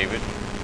David.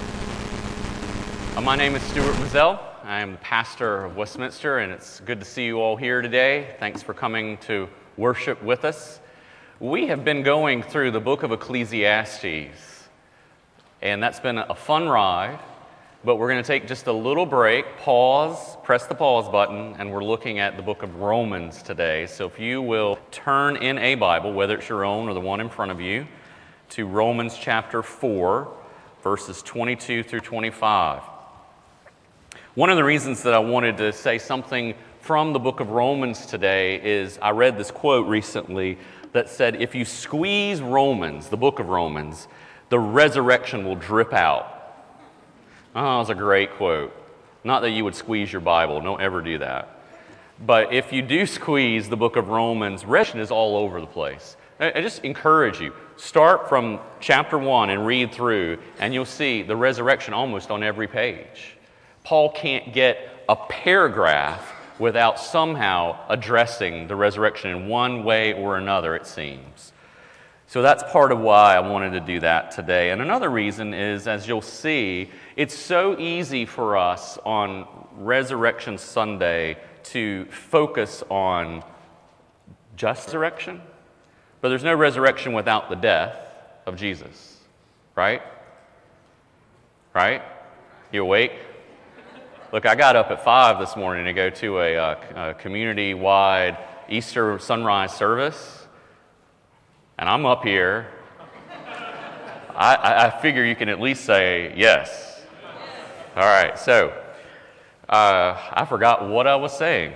My name is Stuart Mazzell. I am the pastor of Westminster, and it's good to see you all here today. Thanks for coming to worship with us. We have been going through the book of Ecclesiastes, and that's been a fun ride, but we're going to take just a little break, pause, press the pause button, and we're looking at the book of Romans today. So if you will turn in a Bible, whether it's your own or the one in front of you, to Romans chapter 4, verses 22 through 25. One of the reasons that I wanted to say something from the book of Romans today is I read this quote recently that said, if you squeeze Romans, the book of Romans, the resurrection will drip out. Oh, that's a great quote. Not that you would squeeze your Bible, don't ever do that. But if you do squeeze the book of Romans, resurrection is all over the place. I just encourage you, start from chapter 1 and read through, and you'll see the resurrection almost on every page. Paul can't get a paragraph without somehow addressing the resurrection in one way or another, it seems. So that's part of why I wanted to do that today. And another reason is, as you'll see, it's so easy for us on Resurrection Sunday to focus on just resurrection. But there's no resurrection without the death of Jesus, right? Right? You awake? Look, I got up at 5 this morning to go to a community-wide Easter sunrise service, and I'm up here. I figure you can at least say yes. All right, so I forgot what I was saying.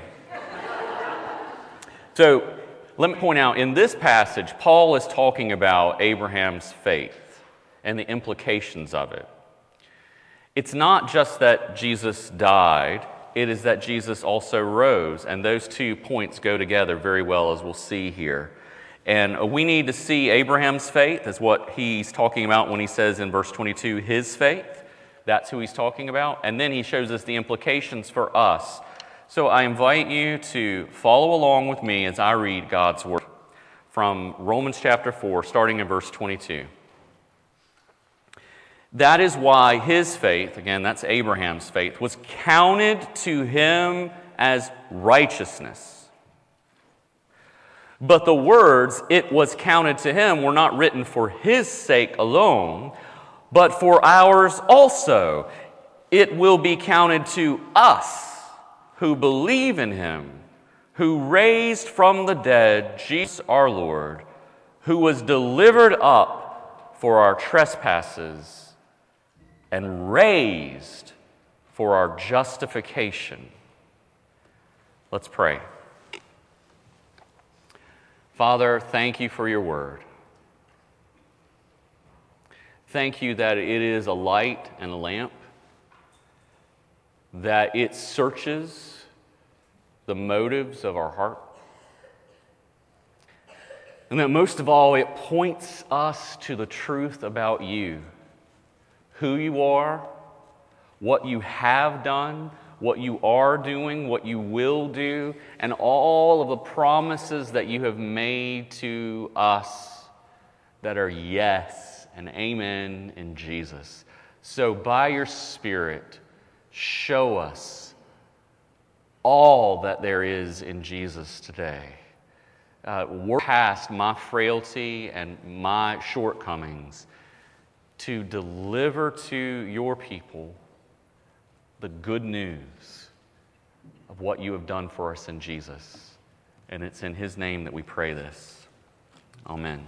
So, let me point out, in this passage, Paul is talking about Abraham's faith and the implications of it. It's not just that Jesus died, it is that Jesus also rose, and those 2 points go together very well, as we'll see here. And we need to see Abraham's faith as what he's talking about when he says in verse 22, his faith. That's who he's talking about. And then he shows us the implications for us. So I invite you to follow along with me as I read God's Word from Romans chapter 4, starting in verse 22. That is why his faith, again, that's Abraham's faith, was counted to him as righteousness. But the words, it was counted to him, were not written for his sake alone, but for ours also. It will be counted to us who believe in him, who raised from the dead Jesus our Lord, who was delivered up for our trespasses and raised for our justification. Let's pray. Father, thank you for your word. Thank you that it is a light and a lamp, that it searches the motives of our heart, and that most of all, it points us to the truth about you, who you are, what you have done, what you are doing, what you will do, and all of the promises that you have made to us that are yes and amen in Jesus. So by your Spirit, show us all that there is in Jesus today. Work past my frailty and my shortcomings to deliver to your people the good news of what you have done for us in Jesus. And it's in his name that we pray this. Amen.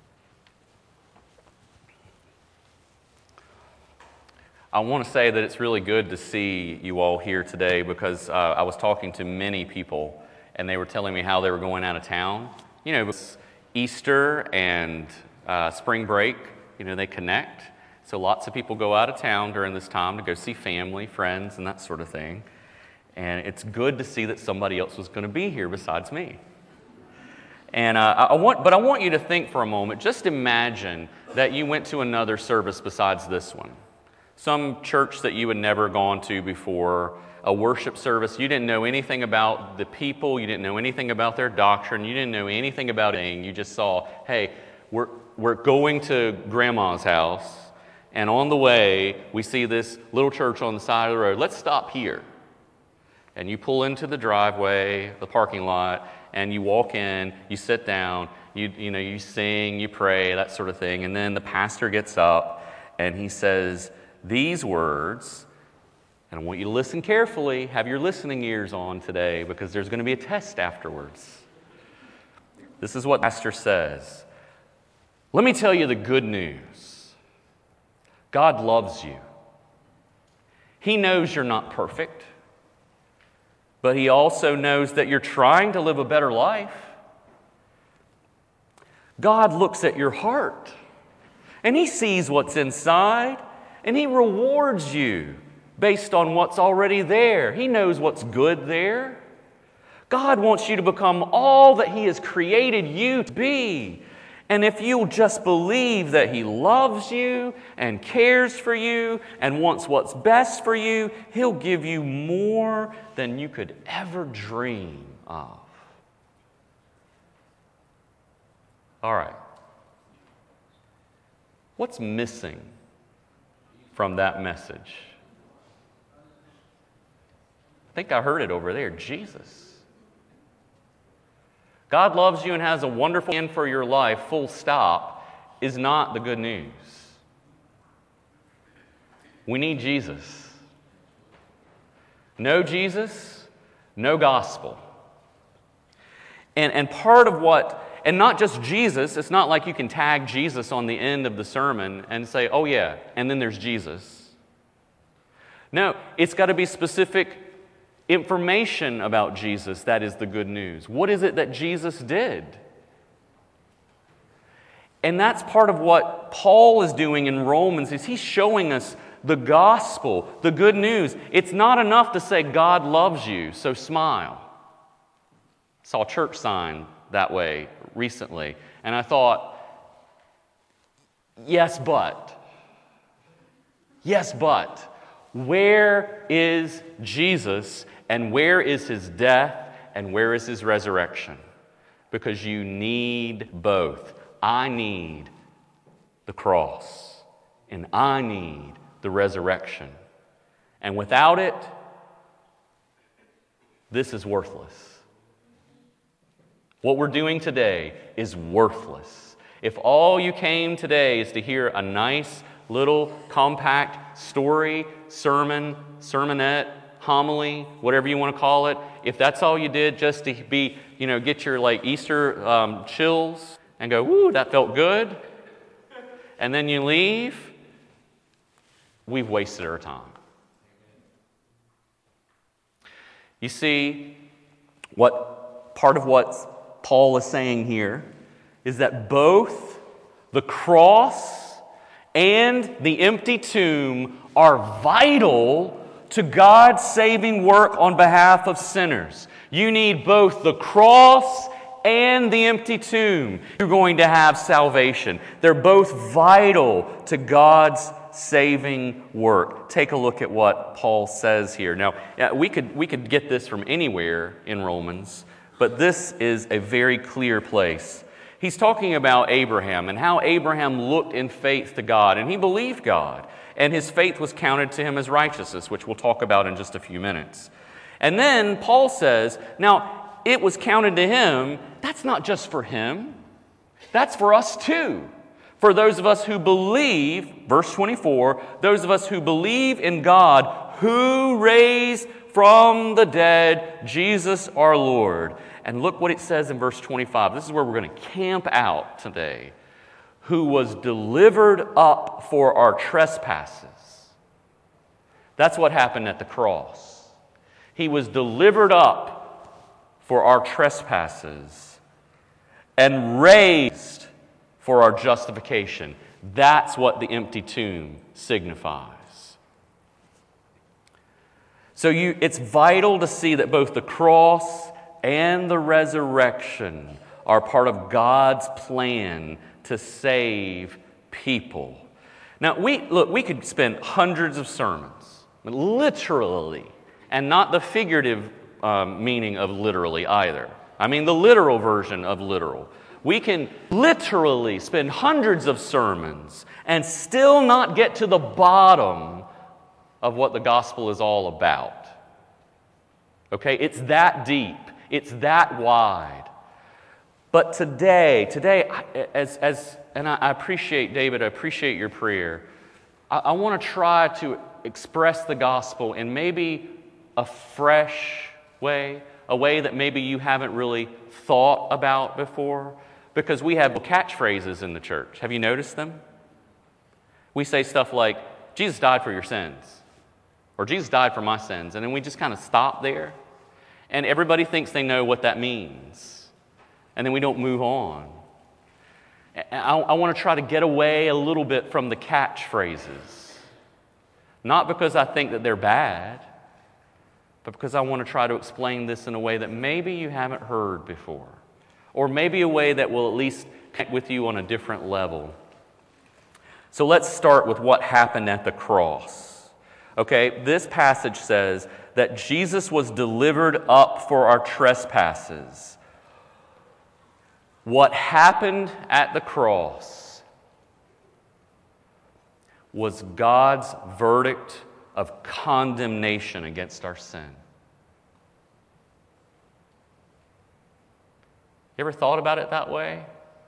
I want to say that it's really good to see you all here today because I was talking to many people and they were telling me how they were going out of town. You know, Easter and spring break, you know, they connect. So lots of people go out of town during this time to go see family, friends, and that sort of thing. And it's good to see that somebody else was going to be here besides me. And I want you to think for a moment, just imagine that you went to another service besides this one. Some church that you had never gone to before, a worship service. You didn't know anything about the people. You didn't know anything about their doctrine. You didn't know anything about anything. You just saw, hey, we're going to grandma's house, And on the way, we see this little church on the side of the road. Let's stop here. And you pull into the driveway, the parking lot, and you walk in, you sit down, you sing, you pray, that sort of thing. And then the pastor gets up and he says these words, and I want you to listen carefully, have your listening ears on today because there's going to be a test afterwards. This is what the pastor says. Let me tell you the good news. God loves you. He knows you're not perfect, but He also knows that you're trying to live a better life. God looks at your heart, and He sees what's inside, and He rewards you based on what's already there. He knows what's good there. God wants you to become all that He has created you to be. And if you'll just believe that He loves you and cares for you and wants what's best for you, He'll give you more than you could ever dream of. All right. What's missing from that message? I think I heard it over there. Jesus. God loves you and has a wonderful plan for your life, full stop, is not the good news. We need Jesus. No Jesus, no gospel. And part of what, and not just Jesus, it's not like you can tag Jesus on the end of the sermon and say, oh yeah, and then there's Jesus. No, it's got to be specific information about Jesus that is the good news. What is it that Jesus did? And that's part of what Paul is doing in Romans, is he's showing us the gospel, the good news. It's not enough to say God loves you, so smile. I saw a church sign that way recently, and I thought, yes, but. Where is Jesus, and where is His death, and where is His resurrection? Because you need both. I need the cross, and I need the resurrection. And without it, this is worthless. What we're doing today is worthless. If all you came today is to hear a nice little compact story, sermon, sermonette, homily, whatever you want to call it, if that's all you did just to be, get your Easter chills and go, woo, that felt good, and then you leave, we've wasted our time. You see, part of what Paul is saying here is that both the cross and the empty tomb are vital to God's saving work on behalf of sinners. You need both the cross and the empty tomb. You're going to have salvation. They're both vital to God's saving work. Take a look at what Paul says here. Now, we could get this from anywhere in Romans, but this is a very clear place. He's talking about Abraham and how Abraham looked in faith to God, and he believed God, and his faith was counted to him as righteousness, which we'll talk about in just a few minutes. And then Paul says, now, it was counted to him. That's not just for him. That's for us too. For those of us who believe, verse 24, those of us who believe in God, who raised from the dead Jesus our Lord. And look what it says in verse 25. This is where we're going to camp out today. Who was delivered up for our trespasses. That's what happened at the cross. He was delivered up for our trespasses and raised for our justification. That's what the empty tomb signifies. So it's vital to see that both the cross and the resurrection are part of God's plan to save people. Now, we could spend hundreds of sermons, literally, and not the figurative meaning of literally either. I mean the literal version of literal. We can literally spend hundreds of sermons and still not get to the bottom of what the gospel is all about. Okay, it's that deep. It's that wide. But today, and I appreciate, David, I appreciate your prayer. I want to try to express the gospel in maybe a fresh way, a way that maybe you haven't really thought about before, because we have catchphrases in the church. Have you noticed them? We say stuff like, Jesus died for your sins, or Jesus died for my sins, and then we just kind of stop there, and everybody thinks they know what that means, and then we don't move on. I want to try to get away a little bit from the catchphrases, not because I think that they're bad, but because I want to try to explain this in a way that maybe you haven't heard before, or maybe a way that will at least connect with you on a different level. So let's start with what happened at the cross. Okay, this passage says that Jesus was delivered up for our trespasses. What happened at the cross was God's verdict of condemnation against our sin. You ever thought about it that way?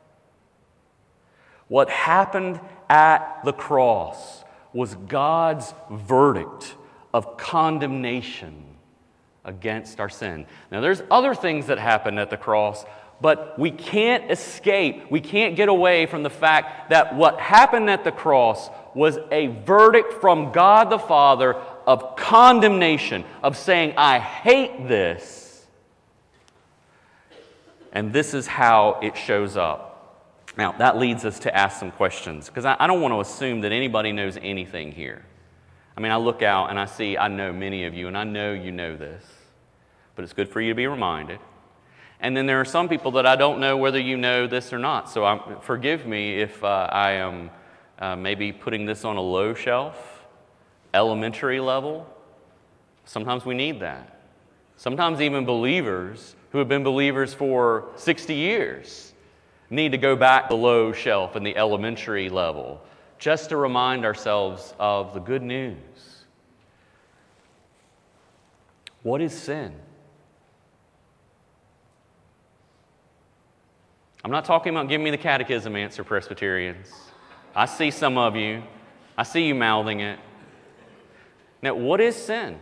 What happened at the cross was God's verdict of condemnation against our sin. Now, there's other things that happened at the cross, but we can't escape, we can't get away from the fact that what happened at the cross was a verdict from God the Father of condemnation, of saying, I hate this, and this is how it shows up. Now, that leads us to ask some questions, because I don't want to assume that anybody knows anything here. I mean, I look out and I know many of you, and I know you know this, but it's good for you to be reminded. And then there are some people that I don't know whether you know this or not, so forgive me if I am maybe putting this on a low shelf, elementary level. Sometimes we need that. Sometimes even believers who have been believers for 60 years need to go back to the low shelf in the elementary level just to remind ourselves of the good news. What is sin? I'm not talking about giving me the catechism answer, Presbyterians. I see some of you. I see you mouthing it. Now, what is sin?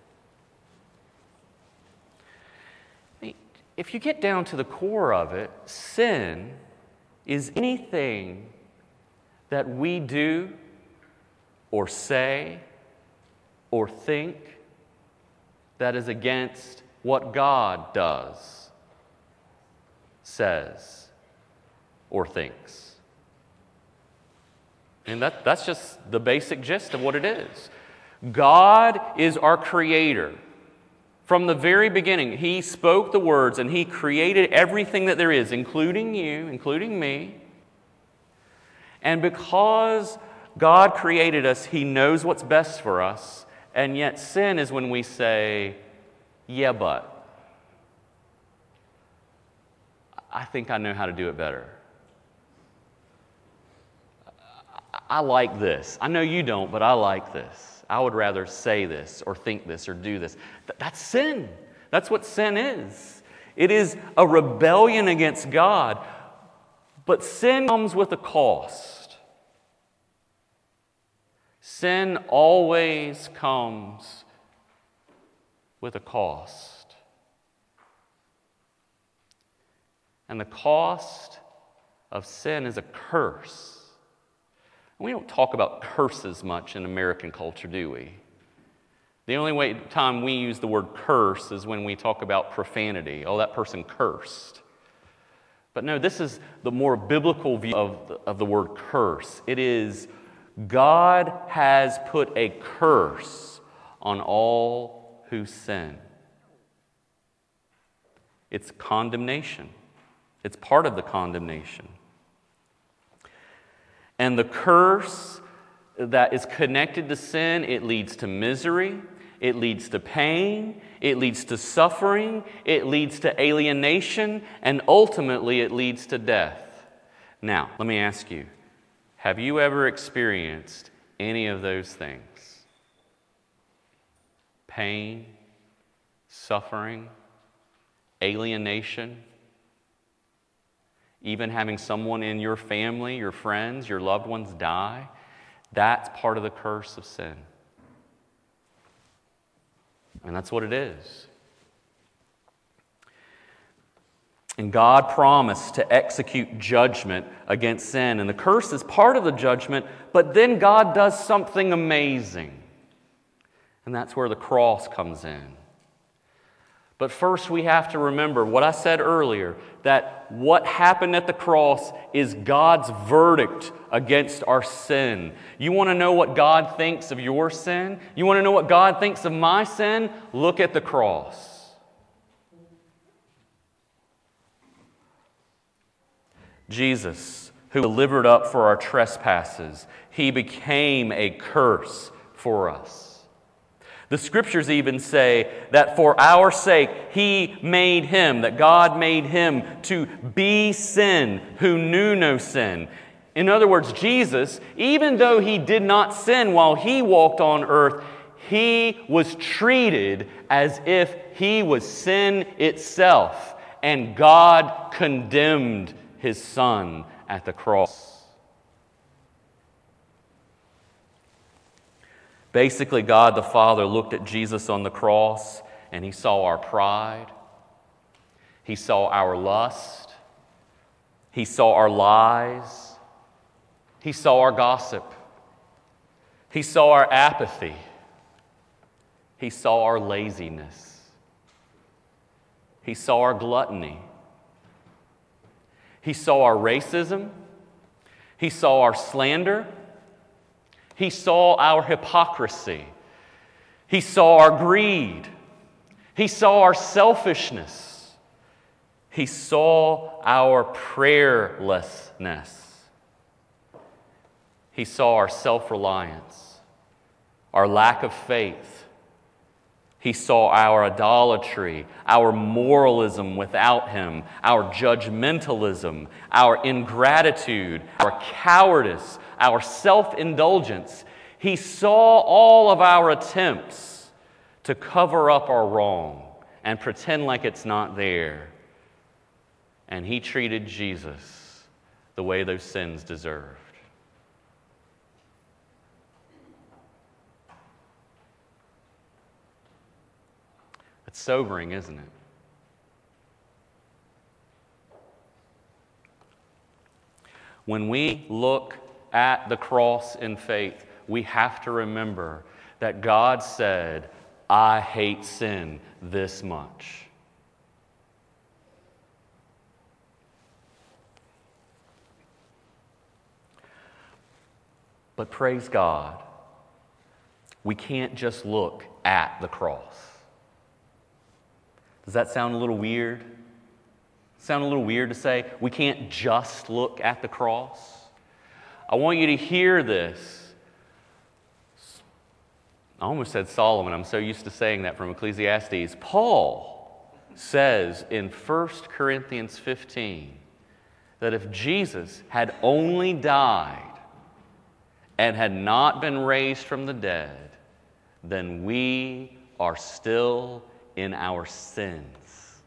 If you get down to the core of it, sin is anything that we do or say or think that is against what God does, says, or thinks. And that's just the basic gist of what it is. God is our creator. From the very beginning, He spoke the words and He created everything that there is, including you, including me. And because God created us, He knows what's best for us. And yet sin is when we say, yeah, but I think I know how to do it better. I like this. I know you don't, but I like this. I would rather say this or think this or do this. That's sin. That's what sin is. It is a rebellion against God. But sin comes with a cost. Sin always comes with a cost. And the cost of sin is a curse. We don't talk about curses much in American culture, do we? The only time we use the word curse is when we talk about profanity. Oh, that person cursed. But no, this is the more biblical view of the word curse. It is God has put a curse on all who sin. It's condemnation. It's part of the condemnation. And the curse that is connected to sin, it leads to misery, it leads to pain, it leads to suffering, it leads to alienation, and ultimately it leads to death. Now, let me ask you, have you ever experienced any of those things? Pain, suffering, alienation, even having someone in your family, your friends, your loved ones die? That's part of the curse of sin. And that's what it is. And God promised to execute judgment against sin. And the curse is part of the judgment, but then God does something amazing. And that's where the cross comes in. But first we have to remember what I said earlier, that what happened at the cross is God's verdict against our sin. You want to know what God thinks of your sin? You want to know what God thinks of my sin? Look at the cross. Jesus, who delivered up for our trespasses, He became a curse for us. The Scriptures even say that for our sake He made Him, that God made Him to be sin who knew no sin. In other words, Jesus, even though He did not sin while He walked on earth, He was treated as if He was sin itself, and God condemned His Son at the cross. Basically, God the Father looked at Jesus on the cross and He saw our pride. He saw our lust. He saw our lies. He saw our gossip. He saw our apathy. He saw our laziness. He saw our gluttony. He saw our racism. He saw our slander. He saw our hypocrisy. He saw our greed. He saw our selfishness. He saw our prayerlessness. He saw our self-reliance, our lack of faith. He saw our idolatry, our moralism without Him, our judgmentalism, our ingratitude, our cowardice, our self-indulgence. He saw all of our attempts to cover up our wrong and pretend like it's not there. And He treated Jesus the way those sins deserved. It's sobering, isn't it? When we look at the cross in faith, we have to remember that God said, I hate sin this much. But praise God, we can't just look at the cross. Does that sound a little weird? Sound a little weird to say we can't just look at the cross? I want you to hear this. I almost said Solomon. I'm so used to saying that from Ecclesiastes. Paul says in 1 Corinthians 15 that if Jesus had only died and had not been raised from the dead, then we are still in our sins.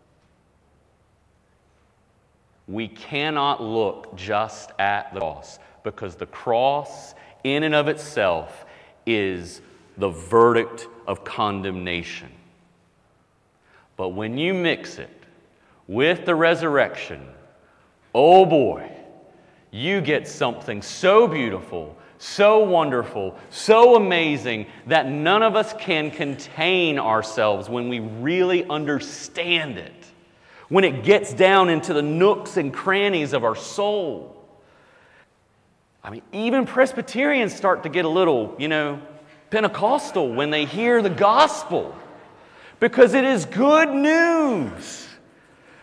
We cannot look just at the cross, because the cross in and of itself is the verdict of condemnation. But when you mix it with the resurrection, oh boy, you get something so beautiful, so wonderful, so amazing that none of us can contain ourselves when we really understand it, when it gets down into the nooks and crannies of our soul. I mean, even Presbyterians start to get a little, Pentecostal when they hear the gospel, because it is good news.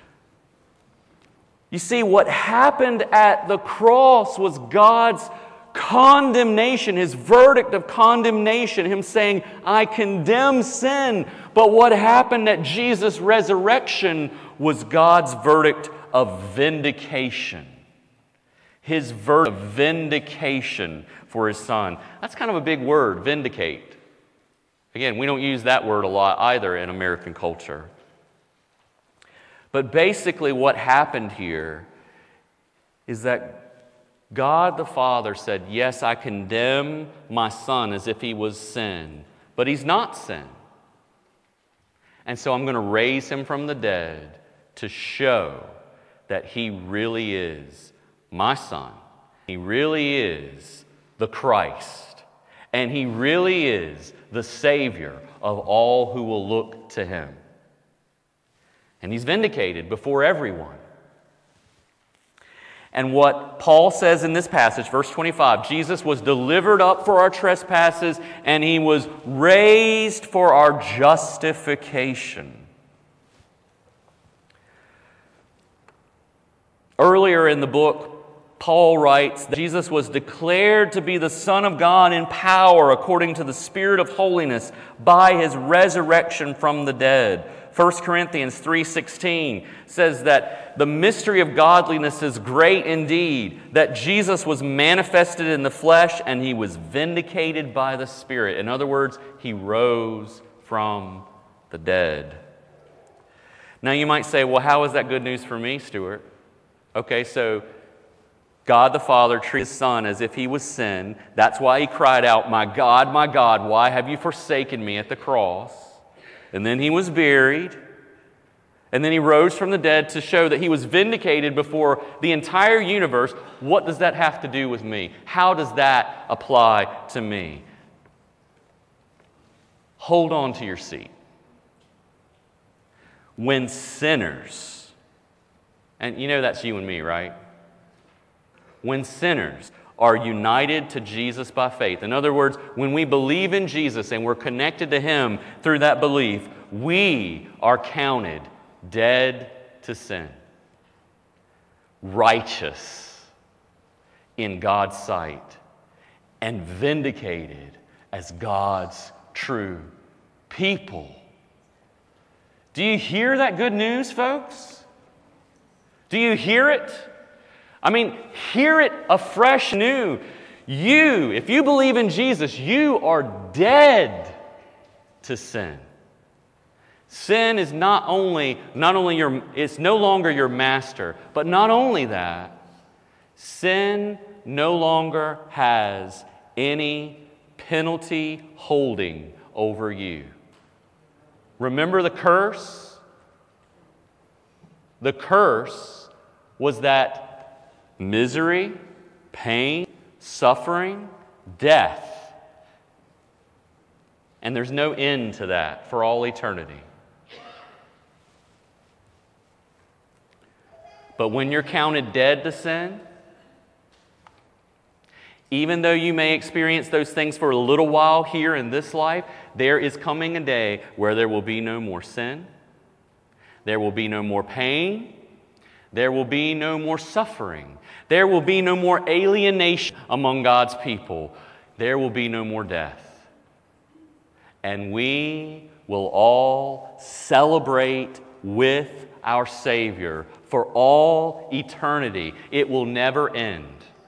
You see, what happened at the cross was God's condemnation, his verdict of condemnation, him saying, I condemn sin. But what happened at Jesus' resurrection was God's verdict of vindication. His verdict of vindication for his Son. That's kind of a big word, vindicate. Again, we don't use that word a lot either in American culture. But basically what happened here is that God the Father said, yes, I condemn my Son as if he was sin, but he's not sin. And so I'm going to raise him from the dead to show that he really is my Son. He really is the Christ. And he really is the Savior of all who will look to him. And he's vindicated before everyone. And what Paul says in this passage, verse 25, Jesus was delivered up for our trespasses, and he was raised for our justification. Earlier in the book, Paul writes that Jesus was declared to be the Son of God in power according to the Spirit of holiness by his resurrection from the dead. 1 Corinthians 3:16 says that the mystery of godliness is great indeed, that Jesus was manifested in the flesh and he was vindicated by the Spirit. In other words, he rose from the dead. Now you might say, well, how is that good news for me, Stuart? Okay, so God the Father treated his Son as if he was sin. That's why he cried out, my God, why have you forsaken me at the cross? And then he was buried. And then he rose from the dead to show that he was vindicated before the entire universe. What does that have to do with me? How does that apply to me? Hold on to your seat. When sinners, and you know that's you and me, right? When sinners are united to Jesus by faith. In other words, when we believe in Jesus and we're connected to him through that belief, we are counted dead to sin, righteous in God's sight, and vindicated as God's true people. Do you hear that good news, folks? Do you hear it? I mean, hear it afresh new. You, if you believe in Jesus, you are dead to sin. Sin is not only it's no longer your master, but not only that, sin no longer has any penalty holding over you. Remember the curse? The curse was that misery, pain, suffering, death. And there's no end to that for all eternity. But when you're counted dead to sin, even though you may experience those things for a little while here in this life, there is coming a day where there will be no more sin, there will be no more pain, there will be no more suffering. There will be no more alienation among God's people. There will be no more death. And we will all celebrate with our Savior for all eternity. It will never end.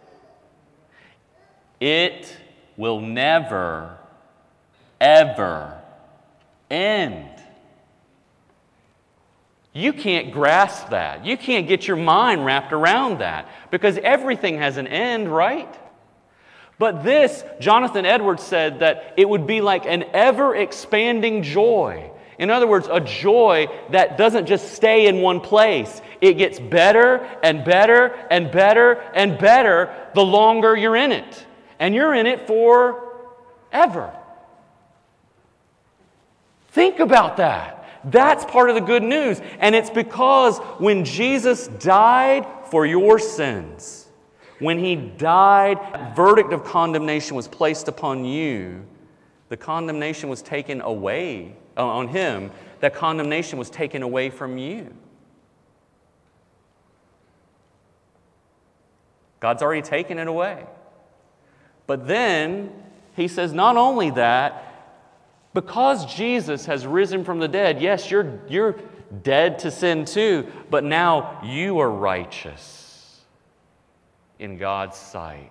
It will never, ever end. You can't grasp that. You can't get your mind wrapped around that because everything has an end, right? But this, Jonathan Edwards said that it would be like an ever-expanding joy. In other words, a joy that doesn't just stay in one place. It gets better and better and better and better the longer you're in it. And you're in it forever. Think about that. That's part of the good news. And it's because when Jesus died for your sins, when he died, the verdict of condemnation was placed upon you. The condemnation was taken away on him. That condemnation was taken away from you. God's already taken it away. But then he says, not only that, because Jesus has risen from the dead, yes, you're dead to sin too, but now you are righteous in God's sight.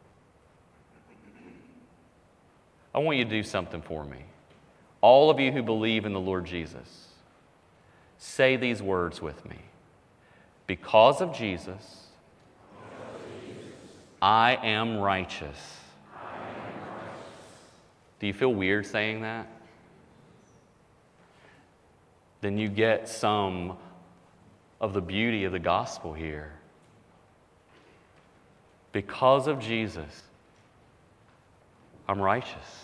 I want you to do something for me. All of you who believe in the Lord Jesus, say these words with me. Because of Jesus, I am righteous. Do you feel weird saying that? Then you get some of the beauty of the gospel here. Because of Jesus, I'm righteous.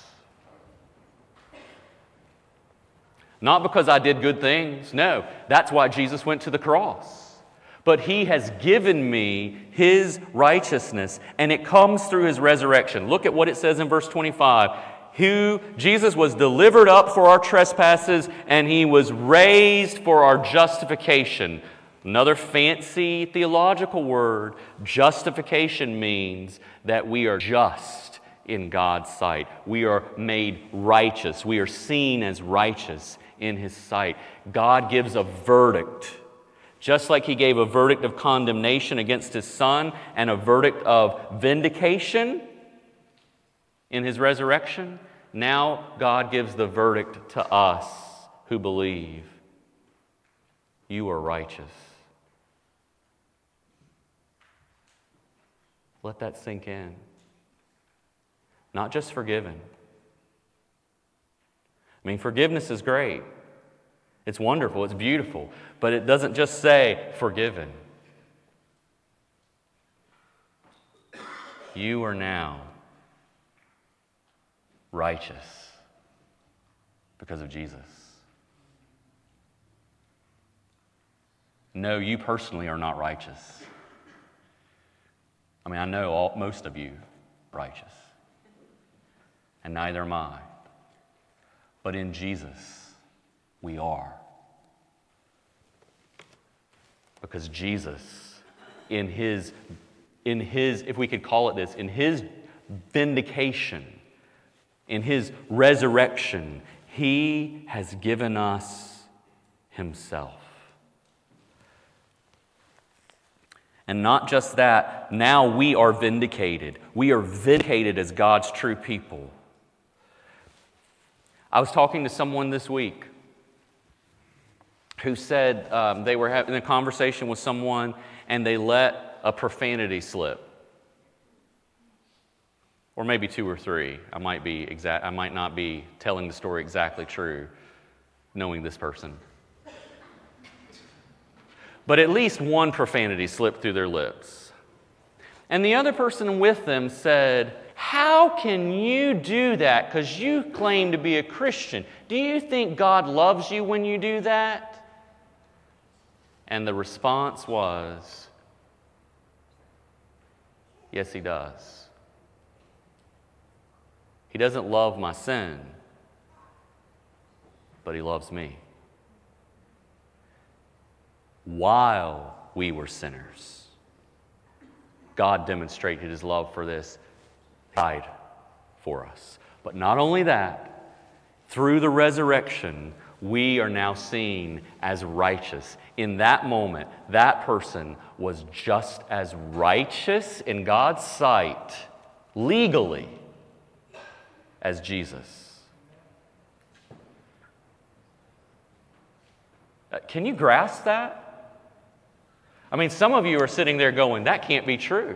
Not because I did good things. No, that's why Jesus went to the cross. But He has given me His righteousness, and it comes through His resurrection. Look at what it says in verse 25. Jesus was delivered up for our trespasses, and He was raised for our justification. Another fancy theological word. Justification means that we are just in God's sight. We are made righteous. We are seen as righteous in His sight. God gives a verdict. Just like He gave a verdict of condemnation against His Son and a verdict of vindication in His resurrection, now God gives the verdict to us who believe. You are righteous. Let that sink in. Not just forgiven. I mean, forgiveness is great. It's wonderful. It's beautiful. But it doesn't just say forgiven. You are now righteous because of Jesus. No, you personally are not righteous. I mean, I know most of you are righteous. And neither am I. But in Jesus, we are. Because Jesus, in his, if we could call it this, in His vindication, in His resurrection, He has given us Himself. And not just that, now we are vindicated. We are vindicated as God's true people. I was talking to someone this week who said they were having a conversation with someone and they let a profanity slip. Or maybe 2 or 3. I might not be telling the story exactly true, knowing this person. But at least one profanity slipped through their lips. And the other person with them said, "How can you do that? Because you claim to be a Christian. Do you think God loves you when you do that?" And the response was, "Yes, He does. He doesn't love my sin, but He loves me. While we were sinners, God demonstrated His love for this, died for us. But not only that, through the resurrection, we are now seen as righteous. In that moment, that person was just as righteous in God's sight, legally, as Jesus." Can you grasp that? I mean, some of you are sitting there going, that can't be true.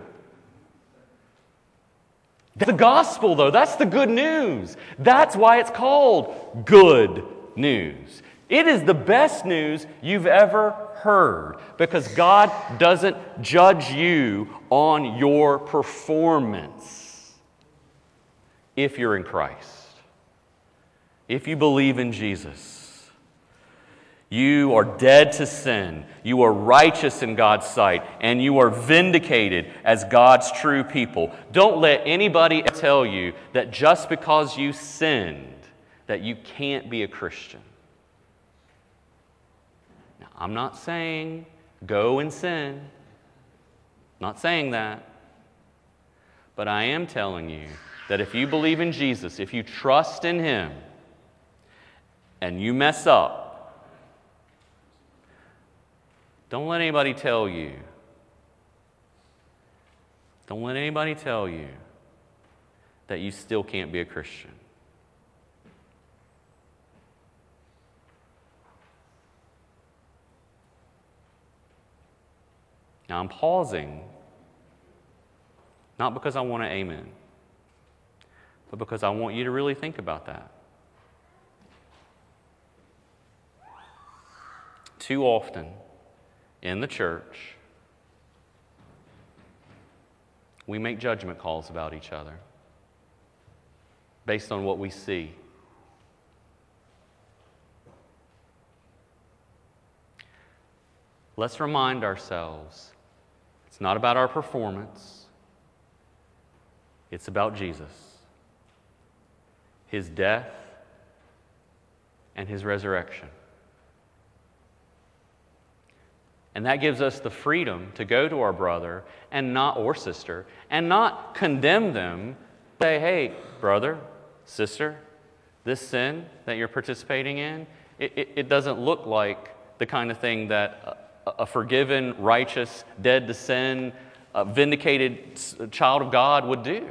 The gospel, though, that's the good news. That's why it's called good news. It is the best news you've ever heard because God doesn't judge you on your performance if you're in Christ. If you believe in Jesus, you are dead to sin, you are righteous in God's sight, and you are vindicated as God's true people. Don't let anybody tell you that just because you sinned, that you can't be a Christian. Now, I'm not saying go and sin. I'm not saying that. But I am telling you that if you believe in Jesus, if you trust in Him, and you mess up, don't let anybody tell you. Don't let anybody tell you that you still can't be a Christian. Now I'm pausing, not because I want to amen, but because I want you to really think about that. Too often in the church, we make judgment calls about each other based on what we see. Let's remind ourselves, it's not about our performance. It's about Jesus, His death, and His resurrection. And that gives us the freedom to go to our brother or sister and not condemn them, but say, hey, brother, sister, this sin that you're participating in, it doesn't look like the kind of thing that a forgiven, righteous, dead to sin, vindicated child of God would do.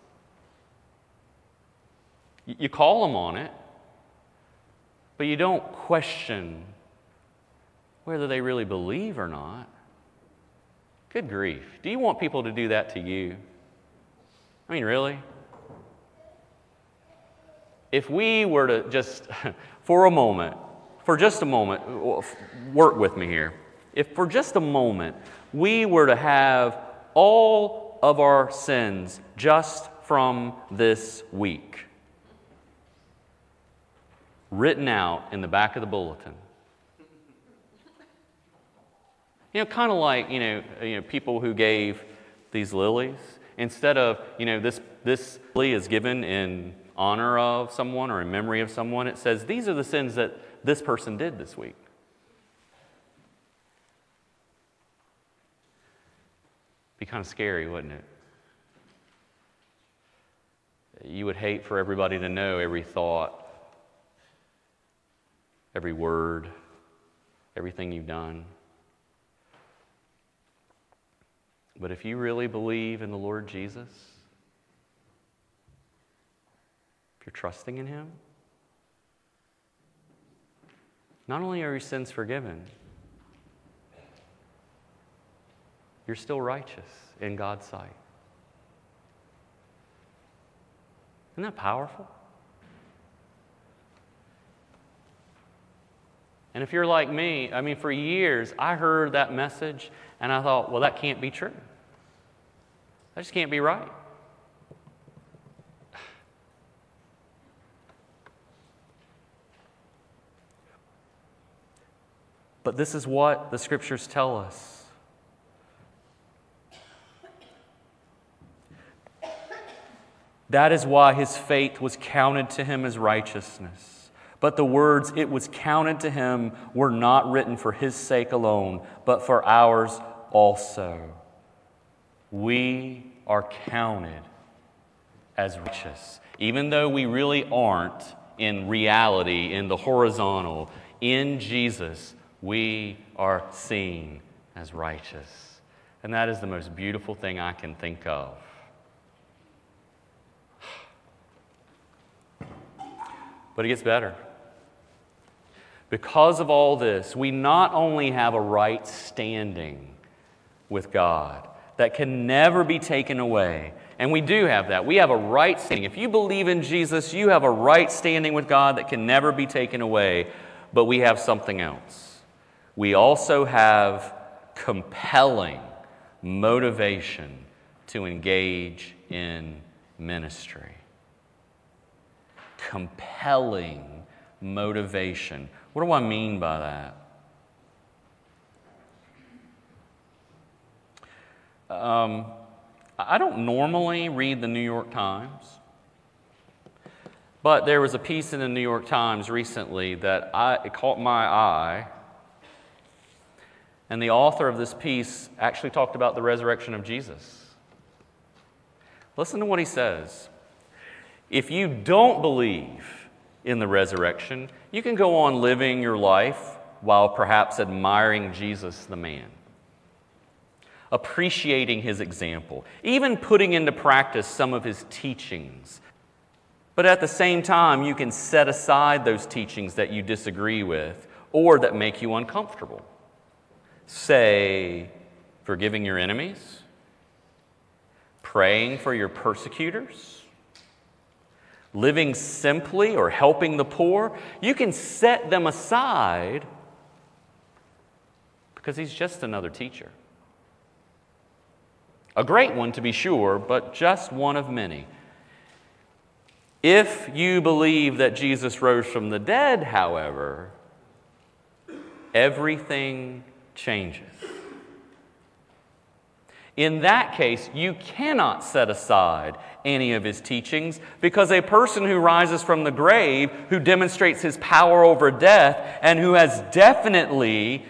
You call them on it, but you don't question whether they really believe or not. Good grief. Do you want people to do that to you? I mean, really? If we were to just, for just a moment, work with me here. If for just a moment we were to have all of our sins just from this week written out in the back of the bulletin. Kind of like, people who gave these lilies. Instead of, this lily is given in honor of someone or in memory of someone, it says, these are the sins that this person did this week. Be kind of scary, wouldn't it? You would hate for everybody to know every thought, every word, everything you've done. But if you really believe in the Lord Jesus, if you're trusting in Him, not only are your sins forgiven, you're still righteous in God's sight. Isn't that powerful? And if you're like me, for years I heard that message and I thought, well, that can't be true. That just can't be right. But this is what the Scriptures tell us. That is why His faith was counted to Him as righteousness. But the words, it was counted to Him, were not written for His sake alone, but for ours also. We are counted as righteous. Even though we really aren't in reality, in the horizontal, in Jesus, we are seen as righteous. And that is the most beautiful thing I can think of. But it gets better. Because of all this, we not only have a right standing with God that can never be taken away, and we do have that. We have a right standing. If you believe in Jesus, you have a right standing with God that can never be taken away, but we have something else. We also have compelling motivation to engage in ministry. Compelling motivation. What do I mean by that? I don't normally read the New York Times, but there was a piece in the New York Times recently that it caught my eye, and the author of this piece actually talked about the resurrection of Jesus. Listen to what he says. If you don't believe in the resurrection, you can go on living your life while perhaps admiring Jesus the man, appreciating his example, even putting into practice some of his teachings. But at the same time, you can set aside those teachings that you disagree with or that make you uncomfortable. Say, forgiving your enemies, praying for your persecutors, living simply or helping the poor. You can set them aside because he's just another teacher. A great one, to be sure, but just one of many. If you believe that Jesus rose from the dead, however, everything changes. In that case, you cannot set aside any of his teachings because a person who rises from the grave, who demonstrates his power over death, and who has definitively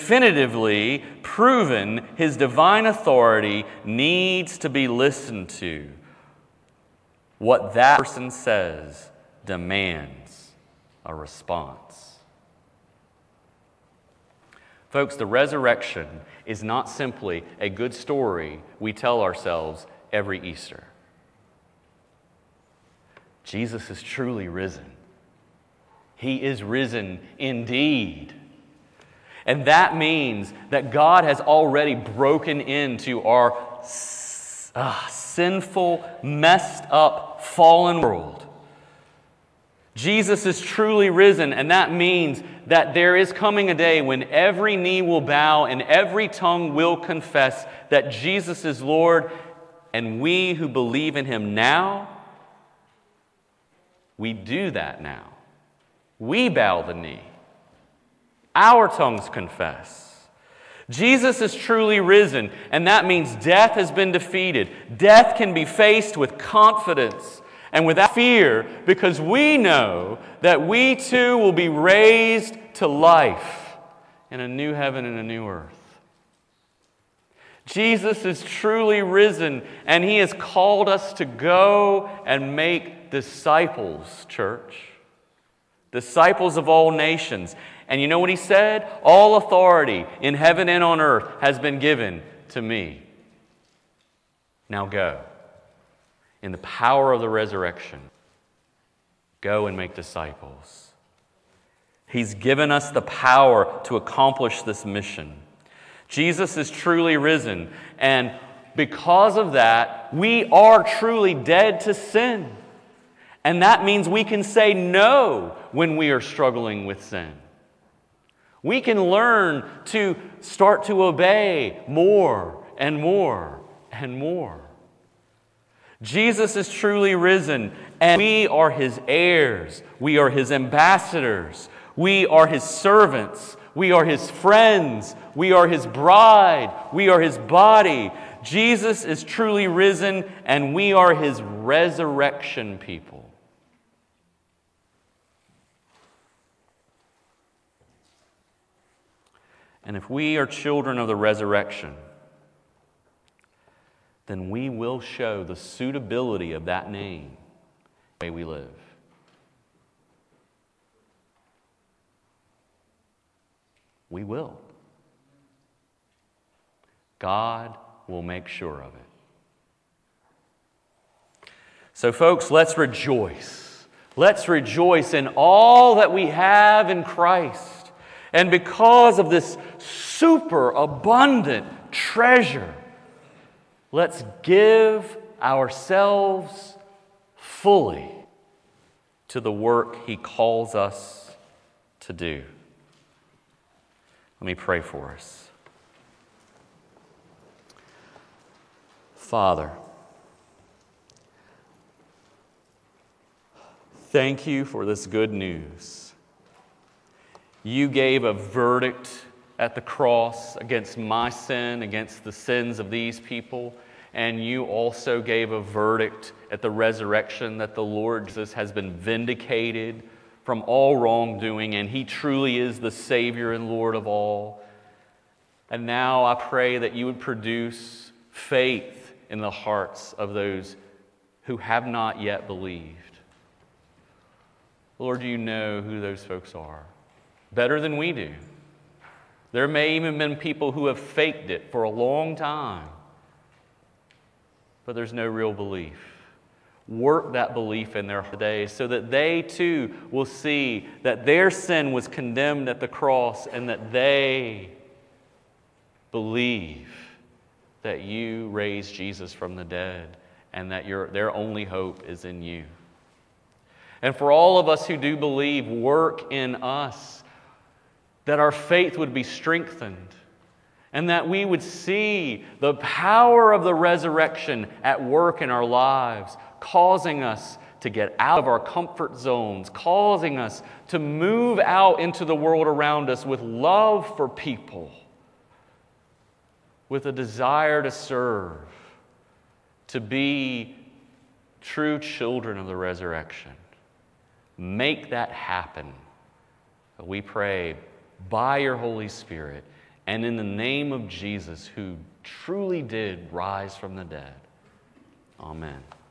proven his divine authority needs to be listened to. What that person says demands a response. Folks, the resurrection is not simply a good story we tell ourselves every Easter. Jesus is truly risen. He is risen indeed. And that means that God has already broken into our sinful, messed up, fallen world. Jesus is truly risen, and that means that there is coming a day when every knee will bow and every tongue will confess that Jesus is Lord, and we who believe in him now, we do that now. We bow the knee. Our tongues confess. Jesus is truly risen, and that means death has been defeated. Death can be faced with confidence and without fear because we know that we too will be raised to life in a new heaven and a new earth. Jesus is truly risen, and he has called us to go and make disciples, church. Disciples of all nations. And you know what he said? All authority in heaven and on earth has been given to me. Now go. In the power of the resurrection, go and make disciples. He's given us the power to accomplish this mission. Jesus is truly risen, and because of that, we are truly dead to sin. And that means we can say no when we are struggling with sin. We can learn to start to obey more and more and more. Jesus is truly risen, and we are his heirs. We are his ambassadors. We are his servants. We are his friends. We are his bride. We are his body. Jesus is truly risen, and we are his resurrection people. And if we are children of the resurrection, then we will show the suitability of that name the way we live. We will. God will make sure of it. So, folks, let's rejoice. Let's rejoice in all that we have in Christ. And because of this super abundant treasure, let's give ourselves fully to the work he calls us to do. Let me pray for us. Father, thank you for this good news. You gave a verdict at the cross against my sin, against the sins of these people, and you also gave a verdict at the resurrection that the Lord Jesus has been vindicated from all wrongdoing, and he truly is the Savior and Lord of all. And now I pray that you would produce faith in the hearts of those who have not yet believed. Lord, you know who those folks are better than we do. There may even have been people who have faked it for a long time, but there's no real belief. Work that belief in their today so that they too will see that their sin was condemned at the cross and that they believe that you raised Jesus from the dead and that their only hope is in you. And for all of us who do believe, work in us that our faith would be strengthened and that we would see the power of the resurrection at work in our lives, causing us to get out of our comfort zones, causing us to move out into the world around us with love for people, with a desire to serve, to be true children of the resurrection. Make that happen, we pray, by your Holy Spirit and in the name of Jesus, who truly did rise from the dead. Amen.